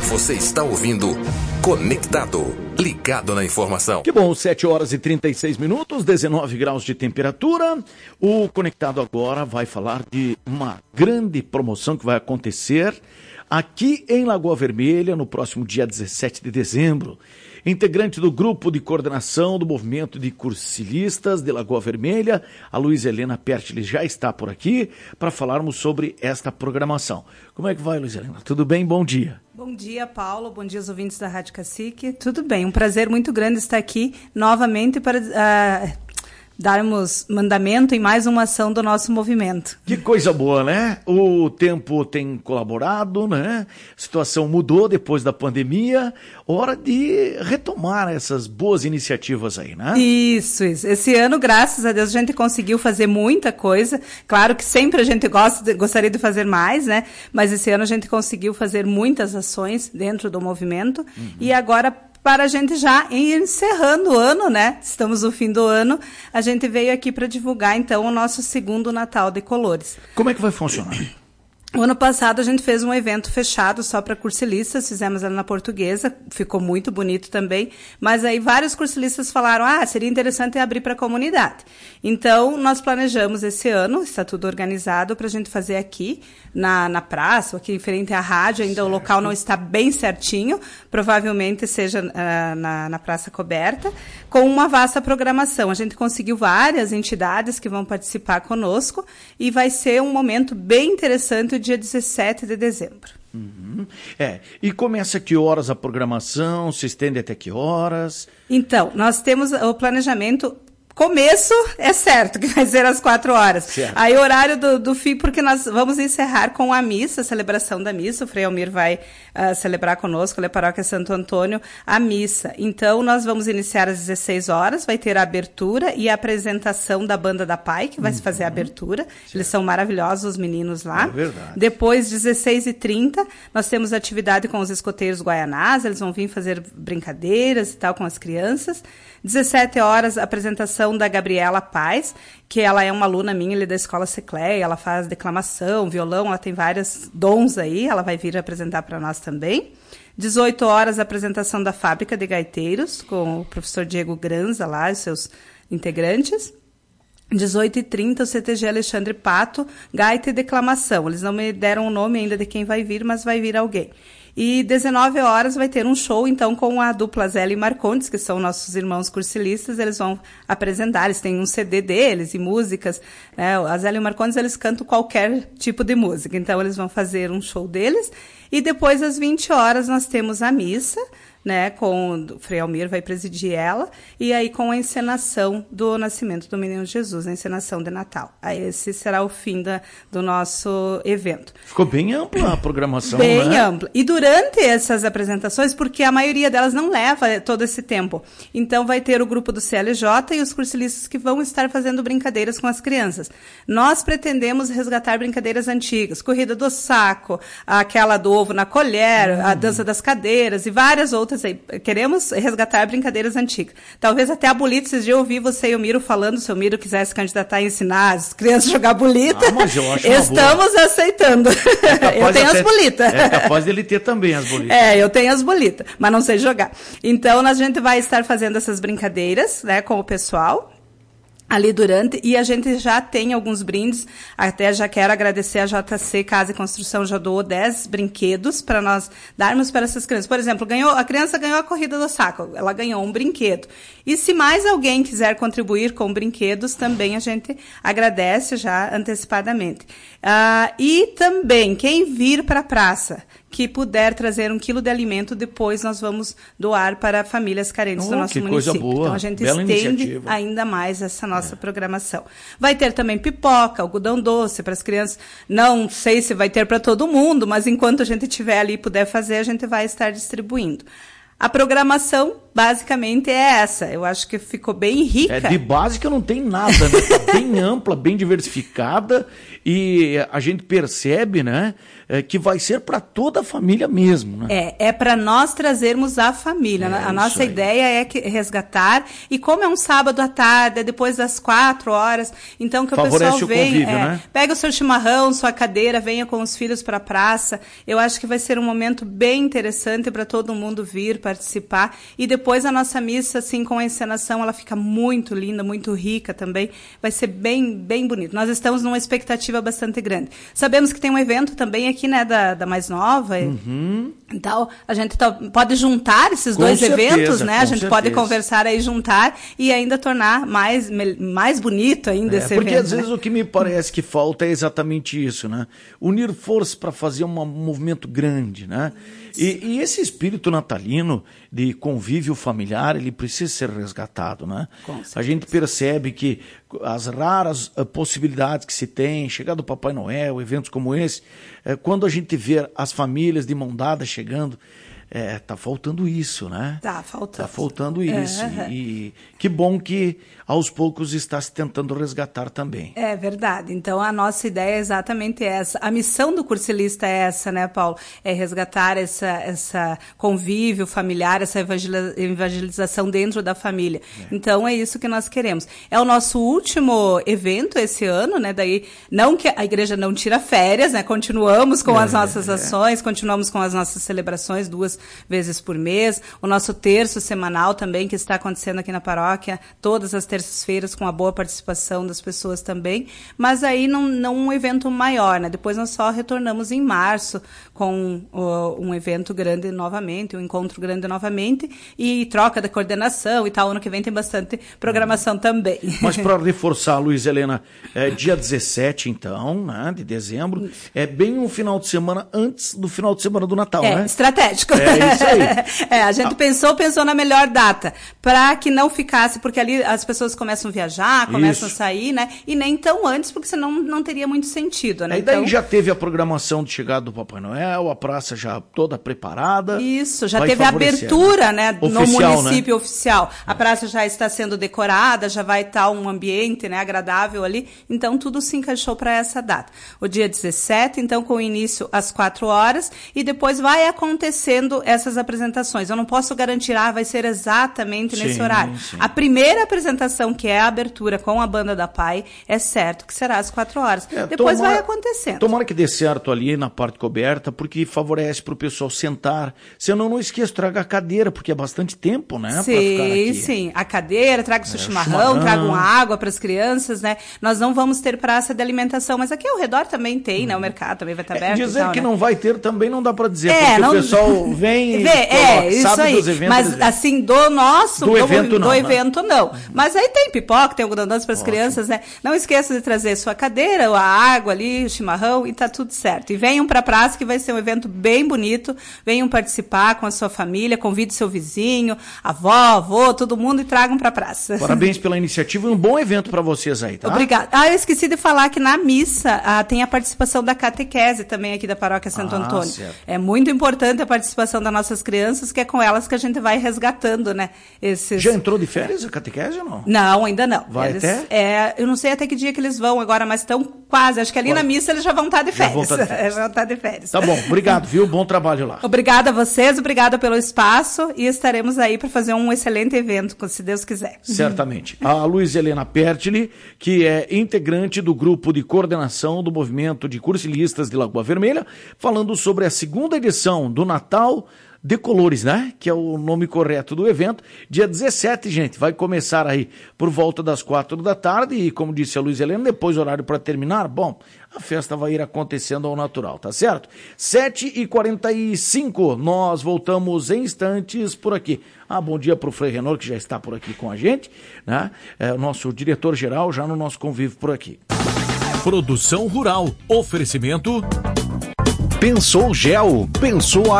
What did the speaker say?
Você está ouvindo Conectado, ligado na informação. Que bom, 7 horas e 36 minutos, 19 graus de temperatura. O Conectado agora vai falar de uma grande promoção que vai acontecer aqui em Lagoa Vermelha no próximo dia 17 de dezembro. Integrante do grupo de coordenação do movimento de cursilistas de Lagoa Vermelha, a Luísa Helena Pertile já está por aqui para falarmos sobre esta programação. Como é que vai, Luísa Helena? Tudo bem? Bom dia. Bom dia, Paulo. Bom dia aos ouvintes da Rádio Cacique. Tudo bem, um prazer muito grande estar aqui novamente para darmos mandamento em mais uma ação do nosso movimento. Que coisa boa, né? O tempo tem colaborado, né? A situação mudou depois da pandemia. Hora de retomar essas boas iniciativas aí, né? Isso. Esse ano, graças a Deus, a gente conseguiu fazer muita coisa. Claro que sempre a gente gostaria de fazer mais, né? Mas esse ano a gente conseguiu fazer muitas ações dentro do movimento. E agora, para a gente já ir encerrando o ano, né? Estamos no fim do ano, a gente veio aqui para divulgar, então, o nosso segundo Natal de Colores. Como é que vai funcionar? O ano passado a gente fez um evento fechado só para cursilistas, fizemos ela na Portuguesa, ficou muito bonito também, mas aí vários cursilistas falaram, seria interessante abrir para a comunidade. Então, nós planejamos esse ano, está tudo organizado para a gente fazer aqui na praça, aqui em frente à rádio, ainda certo. O local não está bem certinho, provavelmente seja na praça coberta, com uma vasta programação. A gente conseguiu várias entidades que vão participar conosco e vai ser um momento bem interessante dia 17 de dezembro. E começa a que horas a programação? Se estende até que horas? Então, nós temos o planejamento. Começo é certo que vai ser às 4 horas. Certo. Aí o horário do fim, porque nós vamos encerrar com a missa, a celebração da missa. O Frei Almir vai celebrar conosco, a Paróquia Santo Antônio, a missa. Então, nós vamos iniciar às 16 horas, vai ter a abertura e a apresentação da Banda da Pai, que vai se fazer a abertura. Certo. Eles são maravilhosos, os meninos lá. É verdade. Depois, 16h30, nós temos atividade com os escoteiros guaianás, eles vão vir fazer brincadeiras e tal com as crianças. 17 horas, a apresentação da Gabriela Paz, que ela é uma aluna minha ali da Escola Secleia, ela faz declamação, violão, ela tem vários dons aí, ela vai vir apresentar para nós também. 18 horas, a apresentação da Fábrica de Gaiteiros, com o professor Diego Granza lá e seus integrantes. 18h30, o CTG Alexandre Pato, gaita e declamação. Eles não me deram o nome ainda de quem vai vir, mas vai vir alguém. E 19 horas vai ter um show, então, com a dupla Zélia e Marcondes, que são nossos irmãos cursilistas. Eles vão apresentar, eles têm um CD deles e músicas, né? A Zélia e o Marcondes, eles cantam qualquer tipo de música. Então, eles vão fazer um show deles. E depois, às 20 horas, nós temos a missa, né, com o Frei Almir vai presidir ela, e aí com a encenação do nascimento do Menino Jesus, a encenação de Natal. Aí esse será o fim do nosso evento. Ficou bem ampla a programação, bem né? ampla. E durante essas apresentações, porque a maioria delas não leva todo esse tempo, então vai ter o grupo do CLJ e os cursilistas que vão estar fazendo brincadeiras com as crianças. Nós pretendemos resgatar brincadeiras antigas, corrida do saco, aquela do ovo na colher, a dança das cadeiras e várias outras aí. Queremos resgatar brincadeiras antigas. Talvez até a bolita, esses dias eu ouvi você e o Miro falando, se o Miro quiser se candidatar a ensinar as crianças a jogar bolita, mas eu acho estamos aceitando. Eu tenho as bolitas. É capaz dele ter também as bolitas. Eu tenho as bolitas, mas não sei jogar. Então, a gente vai estar fazendo essas brincadeiras, né, com o pessoal ali durante, e a gente já tem alguns brindes, até já quero agradecer a JC Casa e Construção, já doou 10 brinquedos para nós darmos para essas crianças. Por exemplo, a criança ganhou a corrida do saco, ela ganhou um brinquedo. E se mais alguém quiser contribuir com brinquedos, também a gente agradece já antecipadamente. E também, quem vir para a praça, que puder trazer 1 quilo de alimento, depois nós vamos doar para famílias carentes do nosso município. Coisa boa. Então a gente Bela estende iniciativa. ainda mais essa nossa programação. Vai ter também pipoca, algodão doce para as crianças. Não sei se vai ter para todo mundo, mas enquanto a gente estiver ali e puder fazer, a gente vai estar distribuindo. A programação, basicamente, é essa. Eu acho que ficou bem rica. De básica não tem nada, né? Tá bem ampla, bem diversificada, e a gente percebe, né, que vai ser para toda a família mesmo, né? É para nós trazermos a família. A nossa ideia é resgatar, e como é um sábado à tarde, é depois das 4 horas, então que favorece o pessoal venha, né? Pega o seu chimarrão, sua cadeira, venha com os filhos para a praça. Eu acho que vai ser um momento bem interessante para todo mundo vir participar, e depois a nossa missa, assim, com a encenação, ela fica muito linda, muito rica também, vai ser bem, bem bonito. Nós estamos numa expectativa bastante grande. Sabemos que tem um evento também aqui, né, da mais nova, então a gente pode juntar esses dois eventos, né, a gente pode conversar aí, juntar, e ainda tornar mais bonito ainda esse evento. Porque às vezes o que me parece que falta é exatamente isso, né, unir forças para fazer um movimento grande, né, e esse espírito natalino de convívio familiar, ele precisa ser resgatado, né? A gente percebe que as raras possibilidades que se tem, chegada do Papai Noel, eventos como esse, quando a gente vê as famílias de mão dada chegando, tá faltando isso, né? Tá faltando isso. E que bom que aos poucos está se tentando resgatar também. É verdade. Então a nossa ideia é exatamente essa. A missão do cursilista é essa, né, Paulo? É resgatar essa convívio familiar, essa evangelização dentro da família. Então é isso que nós queremos. É o nosso último evento esse ano, né? Daí, não que a igreja não tira férias, né? Continuamos com as nossas ações, continuamos com as nossas celebrações 2 vezes por mês. O nosso terço semanal também, que está acontecendo aqui na paróquia, todas as terças-feiras, com a boa participação das pessoas também, mas aí não um evento maior, né? Depois nós só retornamos em março com um evento grande novamente, um encontro grande novamente, e troca da coordenação e tal. Ano que vem tem bastante programação também. Mas para reforçar, Luiz Helena, dia 17, então, né, de dezembro, é bem um final de semana antes do final de semana do Natal, né? Estratégico. É isso aí. A gente pensou na melhor data, para que não ficasse, porque ali as pessoas começam a viajar, começam a sair, né? E nem tão antes, porque senão não teria muito sentido, né? E daí já teve a programação de chegada do Papai Noel, a praça já toda preparada. Isso, já teve a abertura, né, oficial, no município, né? Oficial. A praça já está sendo decorada, já vai estar um ambiente, né, agradável ali. Então, tudo se encaixou para essa data. O dia 17, então, com início às 4 horas, e depois vai acontecendo essas apresentações. Eu não posso garantir, vai ser exatamente nesse horário. Sim. A primeira apresentação, que é a abertura com a banda da PAI, é certo que será às 4 horas. Depois vai acontecendo. Tomara que dê certo ali na parte coberta, porque favorece para o pessoal sentar. Senão, não esqueça, traga a cadeira, porque é bastante tempo, né? Sim. A cadeira, traga o seu chimarrão, traga uma água para as crianças, né? Nós não vamos ter praça de alimentação, mas aqui ao redor também tem, né? O mercado também vai estar aberto. Dizer que não vai ter também não dá para dizer, porque o pessoal vem e isso aí. Dos eventos. Mas assim, do evento não. Mas aí tem pipoca, tem algodão doce para as crianças, né? Não esqueça de trazer sua cadeira, a água ali, o chimarrão, e tá tudo certo. E venham para a praça, que vai ser um evento bem bonito. Venham participar com a sua família, convide seu vizinho, avó, avô, todo mundo, e tragam para a praça. Parabéns pela iniciativa e um bom evento para vocês aí, tá? Obrigada. Eu esqueci de falar que na missa tem a participação da catequese também aqui da Paróquia Santo Antônio. Certo. É muito importante a participação das nossas crianças, que é com elas que a gente vai resgatando, né? Já entrou de férias a catequese ou não? Não, ainda não. Vai até? Eu não sei até que dia que eles vão agora, mas estão quase. Acho que ali na missa eles já vão estar de férias. Vão estar de férias. Tá bom, obrigado, viu? Bom trabalho lá. Obrigada a vocês, obrigada pelo espaço, e estaremos aí para fazer um excelente evento, se Deus quiser. Certamente. A Luiz Helena Pertile, que é integrante do grupo de coordenação do movimento de cursilistas de Lagoa Vermelha, falando sobre a segunda edição do Natal de Colores, né? Que é o nome correto do evento. Dia 17, gente, vai começar aí por volta das 4 da tarde e, como disse a Luiz Helena, depois horário para terminar, bom, a festa vai ir acontecendo ao natural, tá certo? 7h45, nós voltamos em instantes por aqui. Bom dia para o Frei Renor, que já está por aqui com a gente, né? O nosso diretor-geral já no nosso convívio por aqui. Produção Rural. Oferecimento... Pensou Gel. Pensou